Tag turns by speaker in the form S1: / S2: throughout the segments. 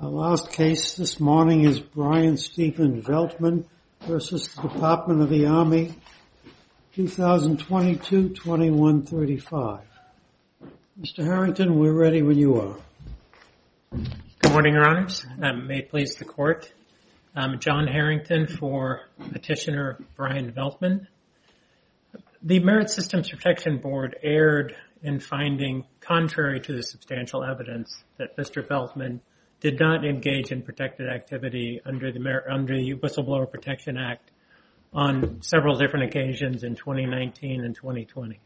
S1: Our last case this morning is Brian Stephen Veltman versus the Department of the Army, 2022-2135. Mr. Harrington, we're ready when you are.
S2: Good morning, Your Honors. May it please the Court. I'm John Harrington for Petitioner Brian Veltman. The Merit Systems Protection Board erred in finding, contrary to the substantial evidence, that Mr. Veltman did not engage in protected activity under the Whistleblower Protection Act on several different occasions in 2019 and 2020.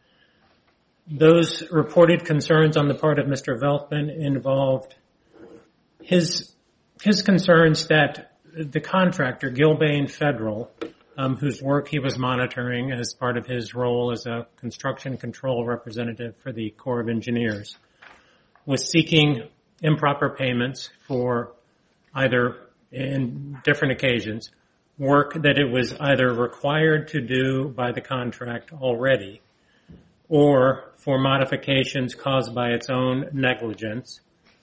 S2: Those reported concerns on the part of Mr. Veltman involved his concerns that the contractor, Gilbane Federal, whose work he was monitoring as part of his role as a construction control representative for the Corps of Engineers, was seeking improper payments for either, in different occasions, work that it was either required to do by the contract already or for modifications caused by its own negligence,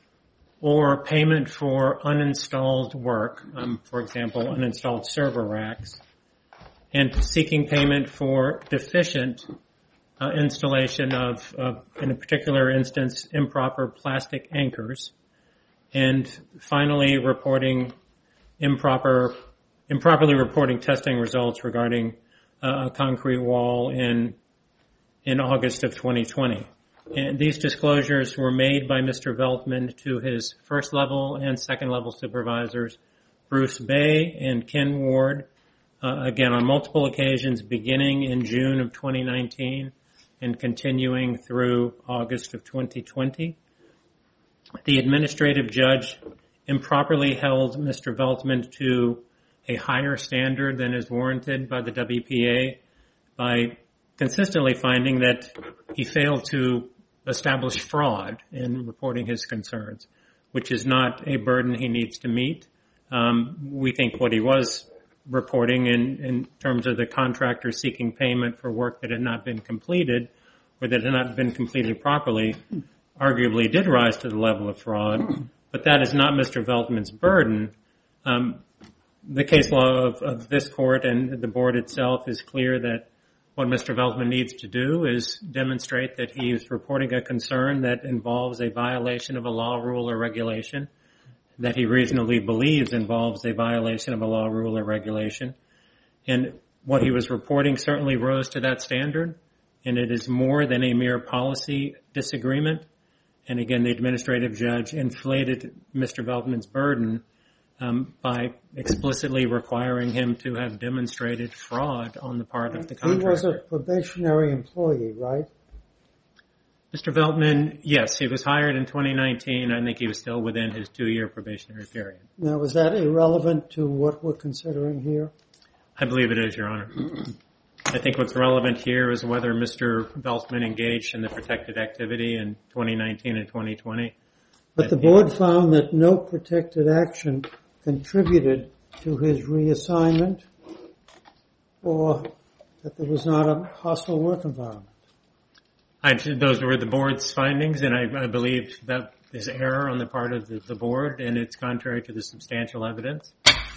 S2: or payment for uninstalled work, for example, uninstalled server racks, and seeking payment for deficient installation of, in a particular instance, improper plastic anchors, and finally improperly reporting testing results regarding a concrete wall in August of 2020. And these disclosures were made by Mr. Veltman to his first level and second level supervisors, Bruce Bay and Ken Ward, again on multiple occasions beginning in June of 2019 and continuing through August of 2020. The administrative judge improperly held Mr. Veltman to a higher standard than is warranted by the WPA by consistently finding that he failed to establish fraud in reporting his concerns, which is not a burden he needs to meet. We think what he was reporting in terms of the contractor seeking payment for work that had not been completed or that had not been completed properly arguably did rise to the level of fraud, but that is not Mr. Veltman's burden. The case law of this court and the board itself is clear that what Mr. Veltman needs to do is demonstrate that he is reporting a concern that involves a violation of a law, rule, or regulation, that he reasonably believes involves a violation of a law, rule, or regulation. And what he was reporting certainly rose to that standard, and it is more than a mere policy disagreement. And again, the administrative judge inflated Mr. Veltman's burden by explicitly requiring him to have demonstrated fraud on the part of the contractor.
S1: He was a probationary employee, right?
S2: Mr. Veltman, yes, he was hired in 2019. I think he was still within his 2-year probationary period.
S1: Now, is that irrelevant to what we're considering here?
S2: I believe it is, Your Honor. I think what's relevant here is whether Mr. Veltman engaged in the protected activity in 2019 and 2020.
S1: But the board found that no protected action contributed to his reassignment or that there was not a hostile work environment.
S2: Those were the board's findings, and I believe that is error on the part of the board, and it's contrary to the substantial evidence.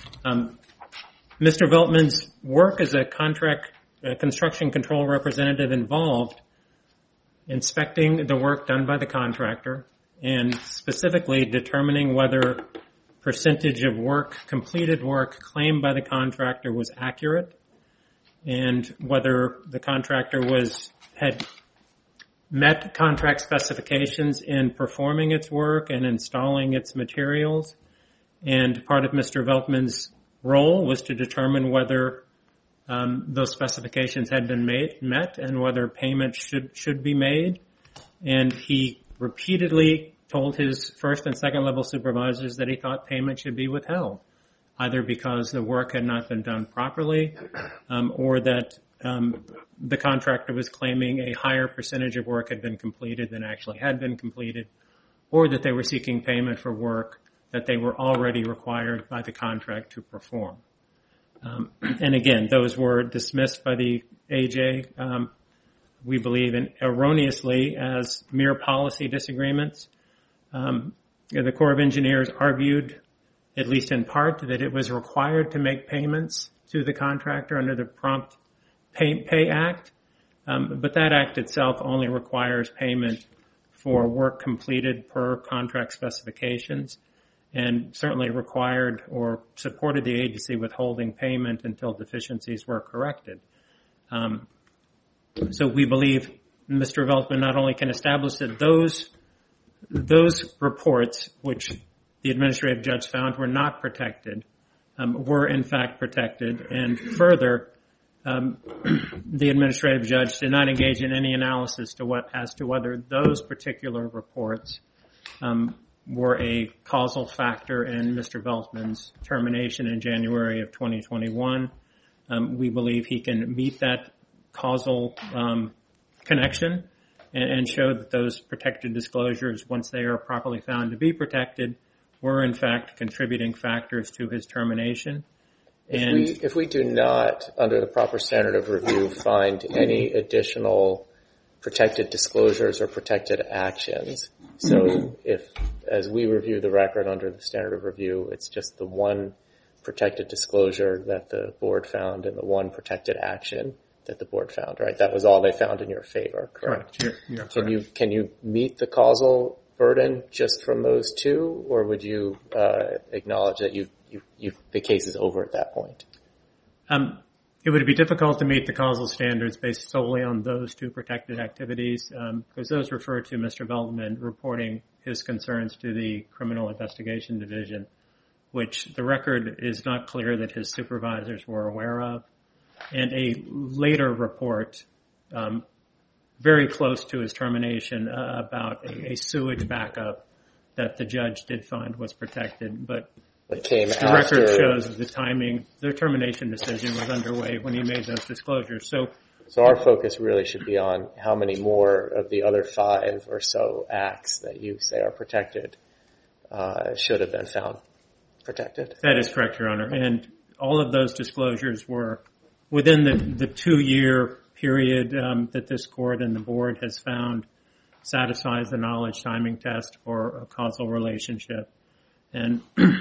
S2: Mr. Veltman's work as a construction control representative involved inspecting the work done by the contractor and specifically determining whether percentage of work, completed work claimed by the contractor was accurate and whether the contractor had met contract specifications in performing its work and installing its materials. And part of Mr. Veltman's role was to determine whether those specifications had been met and whether payment should be made. And he repeatedly told his first and second level supervisors that he thought payment should be withheld, either because the work had not been done properly or that the contractor was claiming a higher percentage of work had been completed than actually had been completed, or that they were seeking payment for work that they were already required by the contract to perform. And again, those were dismissed by the AJ, we believe, erroneously as mere policy disagreements. The Corps of Engineers argued, at least in part, that it was required to make payments to the contractor under the Prompt Pay Act, but that act itself only requires payment for work completed per contract specifications, and certainly required or supported the agency withholding payment until deficiencies were corrected. So we believe Mr. Veltman not only can establish that those reports, which the administrative judge found were not protected, were in fact protected, and further, the administrative judge did not engage in any analysis as to whether those particular reports were a causal factor in Mr. Veltman's termination in January of 2021. We believe he can meet that causal connection and show that those protected disclosures, once they are properly found to be protected, were in fact contributing factors to his termination.
S3: If we do not, under the proper standard of review, find any additional protected disclosures or protected actions, so if, as we review the record under the standard of review, it's just the one protected disclosure that the board found and the one protected action that the board found, right? That was all they found in your favor, correct?
S2: You're correct.
S3: Can you meet the causal burden just from those two, or would you acknowledge that the case is over at that point?
S2: It would be difficult to meet the causal standards based solely on those two protected activities, because those refer to Mr. Veltman reporting his concerns to the Criminal Investigation Division, which the record is not clear that his supervisors were aware of, and a later report very close to his termination about a sewage backup that the judge did find was protected, but the record shows the timing, the termination decision was underway when he made those disclosures. So
S3: our focus really should be on how many more of the other 5 or so acts that you say are protected should have been found protected.
S2: That is correct, Your Honor. And all of those disclosures were within the 2-year period that this court and the board has found satisfies the knowledge timing test for a causal relationship. And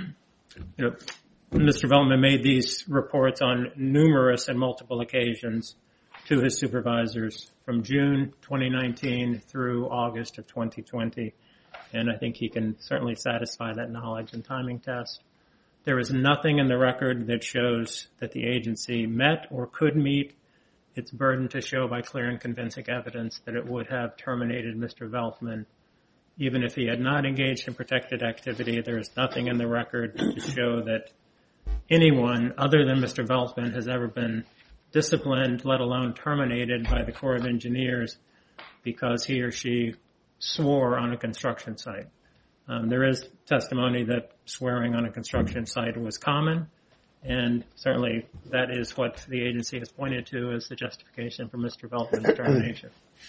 S2: Mr. Veltman made these reports on numerous and multiple occasions to his supervisors from June 2019 through August of 2020. And I think he can certainly satisfy that knowledge and timing test. There is nothing in the record that shows that the agency met or could meet its burden to show by clear and convincing evidence that it would have terminated Mr. Veltman. Even if he had not engaged in protected activity, there is nothing in the record to show that anyone other than Mr. Veltman has ever been disciplined, let alone terminated by the Corps of Engineers because he or she swore on a construction site. There is testimony that swearing on a construction site was common, and certainly that is what the agency has pointed to as the justification for Mr. Veltman's termination.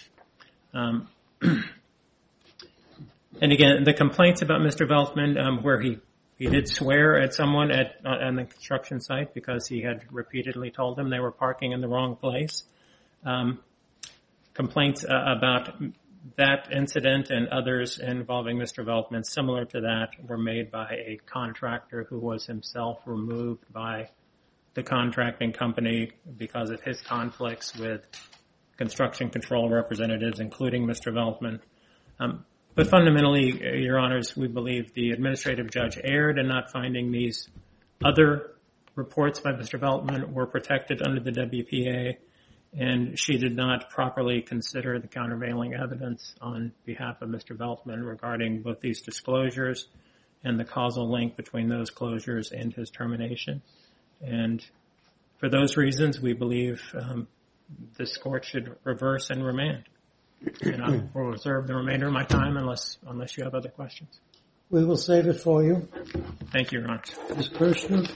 S2: And again, the complaints about Mr. Veltman, where he did swear at someone on the construction site because he had repeatedly told them they were parking in the wrong place. Complaints about that incident and others involving Mr. Veltman similar to that were made by a contractor who was himself removed by the contracting company because of his conflicts with construction control representatives, including Mr. Veltman. But fundamentally, Your Honors, we believe the administrative judge erred in not finding these other reports by Mr. Veltman were protected under the WPA, and she did not properly consider the countervailing evidence on behalf of Mr. Veltman regarding both these disclosures and the causal link between those closures and his termination. And for those reasons, we believe this court should reverse and remand. And I will reserve the remainder of my time unless you have other questions.
S1: We will save it for you.
S2: Thank you, Your Honor.
S1: Ms. Kirshner.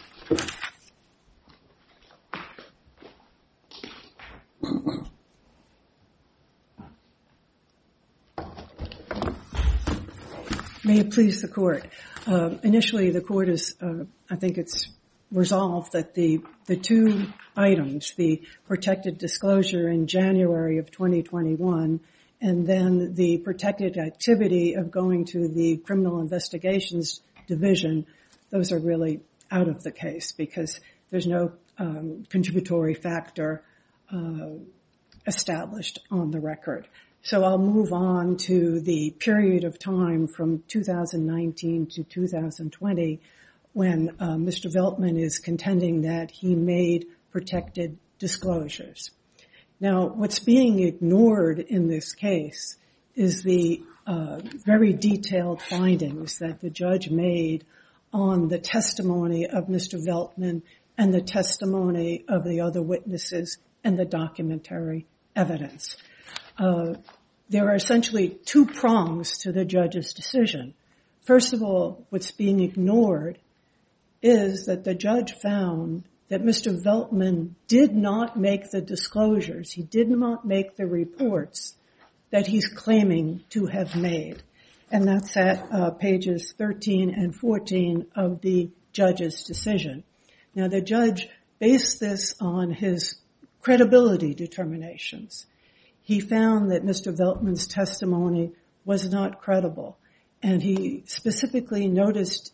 S4: May it please the court. Initially, the court is, I think it's resolved that the two items, the protected disclosure in January of 2021 and then the protected activity of going to the Criminal Investigations Division, those are really out of the case because there's no contributory factor established on the record. So I'll move on to the period of time from 2019 to 2020 when Mr. Veltman is contending that he made protected disclosures. Now, what's being ignored in this case is the very detailed findings that the judge made on the testimony of Mr. Veltman and the testimony of the other witnesses and the documentary evidence. There are essentially two prongs to the judge's decision. First of all, what's being ignored is that the judge found that Mr. Veltman did not make the disclosures, he did not make the reports that he's claiming to have made. And that's at pages 13 and 14 of the judge's decision. Now, the judge based this on his credibility determinations. He found that Mr. Veltman's testimony was not credible, and he specifically noticed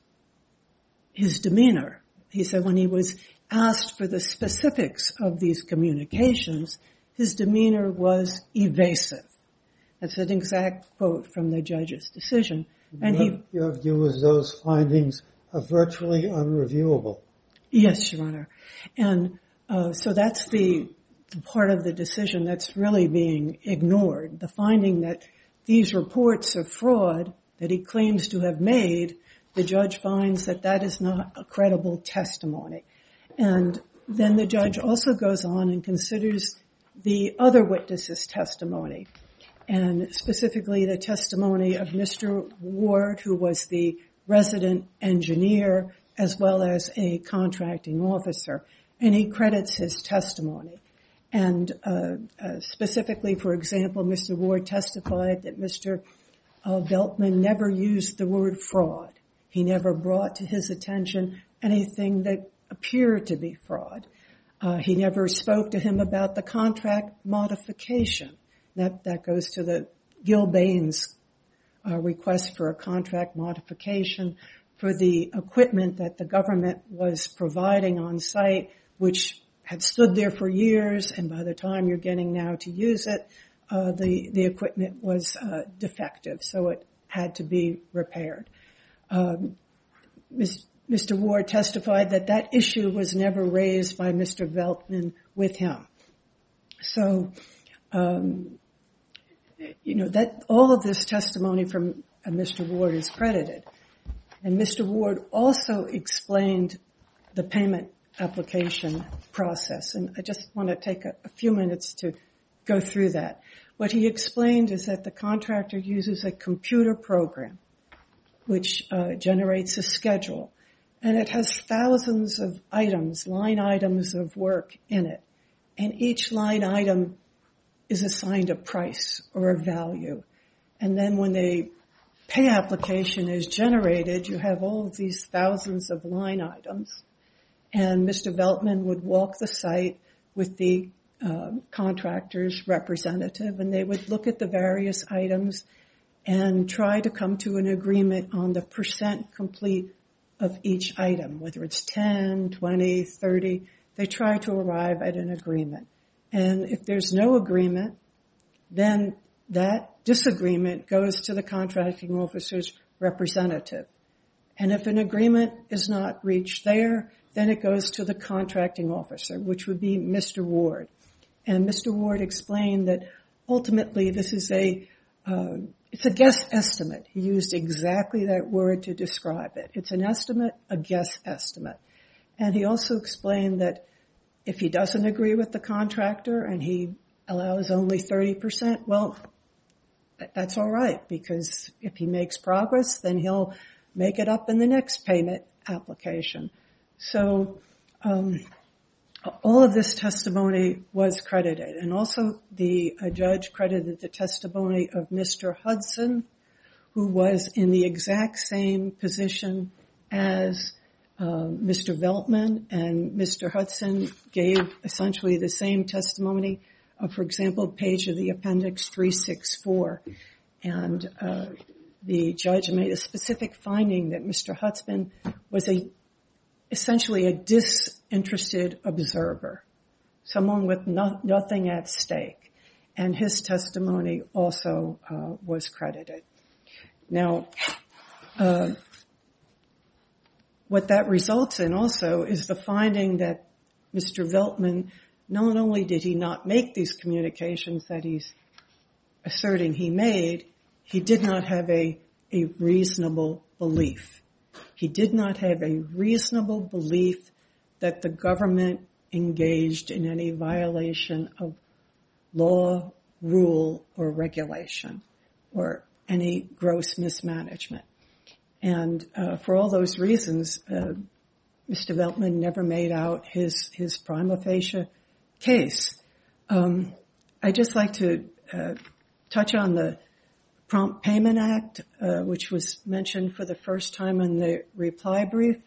S4: his demeanor. He said when he was asked for the specifics of these communications, his demeanor was evasive. That's an exact quote from the judge's decision. And
S1: your view is those findings are virtually unreviewable.
S4: Yes, Your Honor. And so that's the part of the decision that's really being ignored. The finding that these reports of fraud that he claims to have made, the judge finds that that is not a credible testimony. And then the judge also goes on and considers the other witnesses' testimony, and specifically the testimony of Mr. Ward, who was the resident engineer as well as a contracting officer, and he credits his testimony. And specifically, for example, Mr. Ward testified that Mr. Veltman never used the word fraud. He never brought to his attention anything that appeared to be fraud. He never spoke to him about the contract modification. That goes to the Gil Baines request for a contract modification for the equipment that the government was providing on site, which had stood there for years, and by the time you're getting now to use it, the equipment was defective, so it had to be repaired. Mr. Ward testified that that issue was never raised by Mr. Veltman with him. So, that all of this testimony from Mr. Ward is credited. And Mr. Ward also explained the payment application process. And I just want to take a few minutes to go through that. What he explained is that the contractor uses a computer program which generates a schedule. And it has thousands of items, line items of work in it. And each line item is assigned a price or a value. And then when the pay application is generated, you have all of these thousands of line items. And Mr. Veltman would walk the site with the contractor's representative, and they would look at the various items and try to come to an agreement on the percent complete of each item, whether it's 10, 20, 30. They try to arrive at an agreement. And if there's no agreement, then that disagreement goes to the contracting officer's representative. And if an agreement is not reached there, then it goes to the contracting officer, which would be Mr. Ward. And Mr. Ward explained that ultimately this is it's a guess estimate. He used exactly that word to describe it. It's an estimate, a guess estimate. And he also explained that if he doesn't agree with the contractor and he allows only 30%, well, that's all right, because if he makes progress, then he'll make it up in the next payment application. So all of this testimony was credited. And also the judge credited the testimony of Mr. Hudson, who was in the exact same position as Mr. Veltman. And Mr. Hudson gave essentially the same testimony For example, page of the appendix 364. And the judge made a specific finding that Mr. Hutzman was essentially a disinterested observer, someone with nothing at stake. And his testimony also was credited. Now, what that results in also is the finding that Mr. Veltman, not only did he not make these communications that he's asserting he made, he did not have a reasonable belief. He did not have a reasonable belief that the government engaged in any violation of law, rule, or regulation, or any gross mismanagement. And for all those reasons, Mr. Veltman never made out his prima facie case. I'd just like to touch on the Prompt Payment Act, which was mentioned for the first time in the reply brief.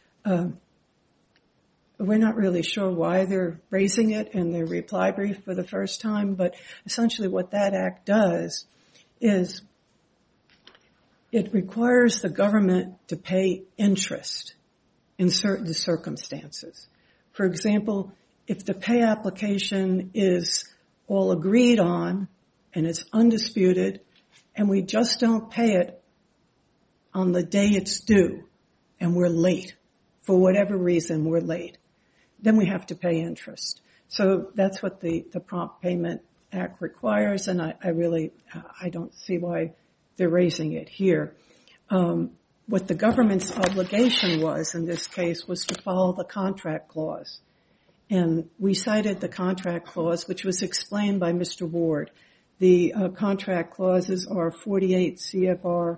S4: We're not really sure why they're raising it in the reply brief for the first time, but essentially what that act does is it requires the government to pay interest in certain circumstances. For example, if the pay application is all agreed on and it's undisputed and we just don't pay it on the day it's due and we're late, for whatever reason we're late, then we have to pay interest. So that's what the Prompt Payment Act requires, and I don't see why they're raising it here. What the government's obligation was in this case was to follow the contract clause. And we cited the contract clause, which was explained by Mr. Ward. The contract clauses are 48 CFR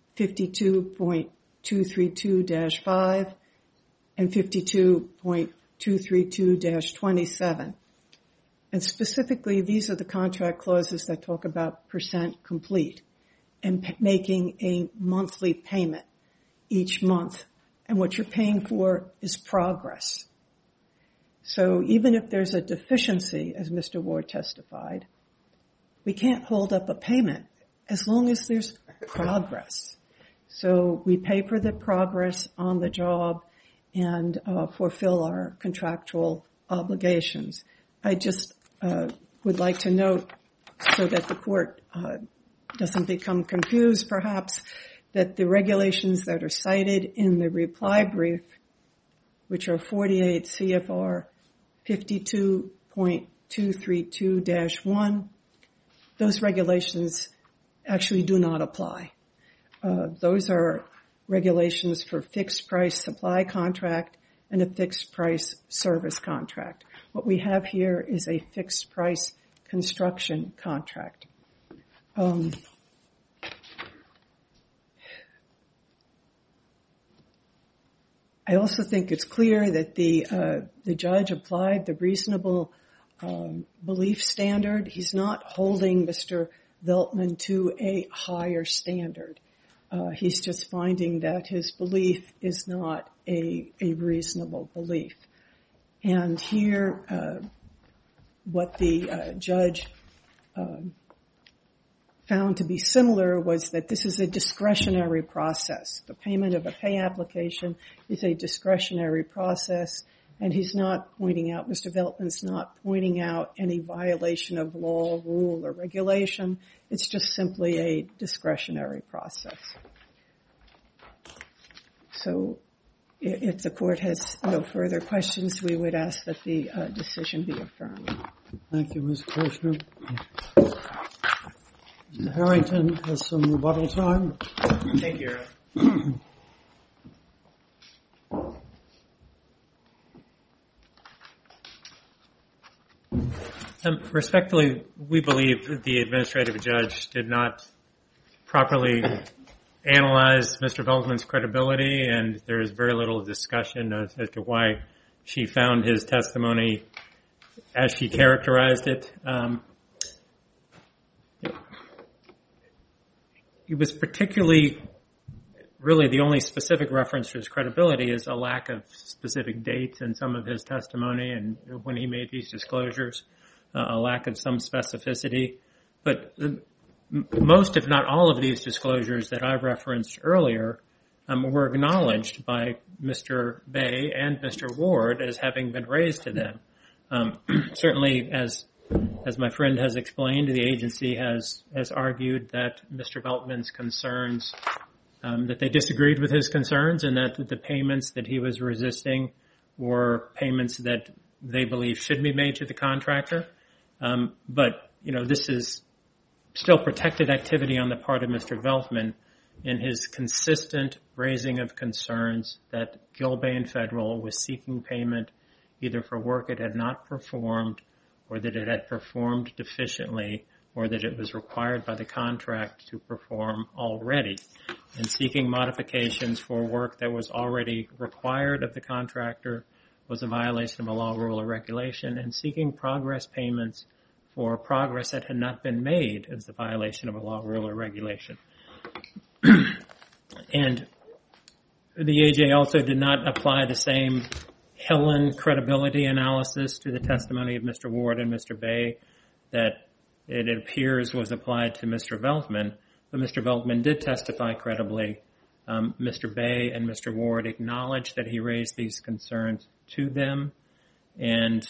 S4: 52.232-5 and 52.232-27. And specifically, these are the contract clauses that talk about percent complete and making a monthly payment each month. And what you're paying for is progress. So even if there's a deficiency, as Mr. Ward testified, we can't hold up a payment as long as there's progress. So we pay for the progress on the job and fulfill our contractual obligations. I just would like to note, so that the court doesn't become confused perhaps, that the regulations that are cited in the reply brief, which are 48 CFR 52.232-1, those regulations actually do not apply. Those are regulations for fixed price supply contract and a fixed price service contract. What we have here is a fixed price construction contract. I also think it's clear that the judge applied the reasonable belief standard. He's not holding Mr. Veltman to a higher standard. He's just finding that his belief is not a reasonable belief. And here, what the judge found to be similar was that this is a discretionary process. The payment of a pay application is a discretionary process, and he's not pointing out, Mr. Veltman's not pointing out any violation of law, rule, or regulation. It's just simply a discretionary process. So if the court has no further questions, we would ask that the decision be affirmed.
S1: Thank you, Ms. Kirshner. Mr. Harrington has some rebuttal time.
S2: Thank you. Respectfully, we believe that the administrative judge did not properly analyze Mr. Veltman's credibility, and there is very little discussion as to why she found his testimony as she characterized it. It was particularly, really the only specific reference to his credibility is a lack of specific dates in some of his testimony and when he made these disclosures. a lack of some specificity. But most, if not all, of these disclosures that I referenced earlier were acknowledged by Mr. Bay and Mr. Ward as having been raised to them. Certainly, as my friend has explained, the agency has argued that Mr. Veltman's concerns, that they disagreed with his concerns, and that the payments that he was resisting were payments that they believe should be made to the contractor. But, this is still protected activity on the part of Mr. Veltman in his consistent raising of concerns that Gilbane Federal was seeking payment either for work it had not performed, or that it had performed deficiently, or that it was required by the contract to perform already, and seeking modifications for work that was already required of the contractor was a violation of a law, rule, or regulation, and seeking progress payments for progress that had not been made is the violation of a law, rule, or regulation. And the AJ also did not apply the same Helen credibility analysis to the testimony of Mr. Ward and Mr. Bay that it appears was applied to Mr. Veltman, but Mr. Veltman did testify credibly. Mr. Bay and Mr. Ward acknowledged that he raised these concerns to them, and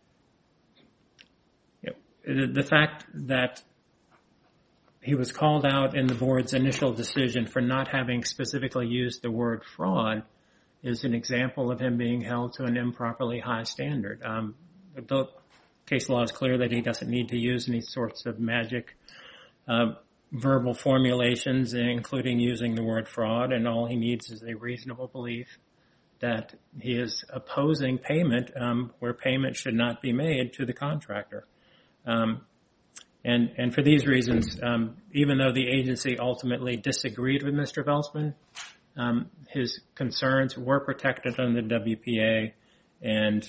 S2: the fact that he was called out in the board's initial decision for not having specifically used the word fraud is an example of him being held to an improperly high standard. The case law is clear that he doesn't need to use any sorts of magic verbal formulations, including using the word fraud, and all he needs is a reasonable belief that he is opposing payment where payment should not be made to the contractor. And for these reasons, even though the agency ultimately disagreed with Mr. Veltman, his concerns were protected under the WPA, and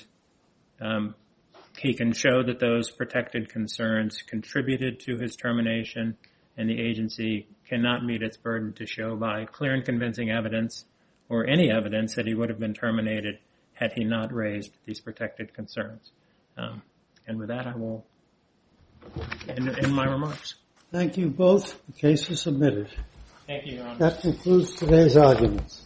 S2: he can show that those protected concerns contributed to his termination, and the agency cannot meet its burden to show by clear and convincing evidence or any evidence that he would have been terminated had he not raised these protected concerns. And with that, I will end my remarks.
S1: Thank you both. The case is submitted.
S2: Thank you, Your Honor.
S1: That concludes today's arguments.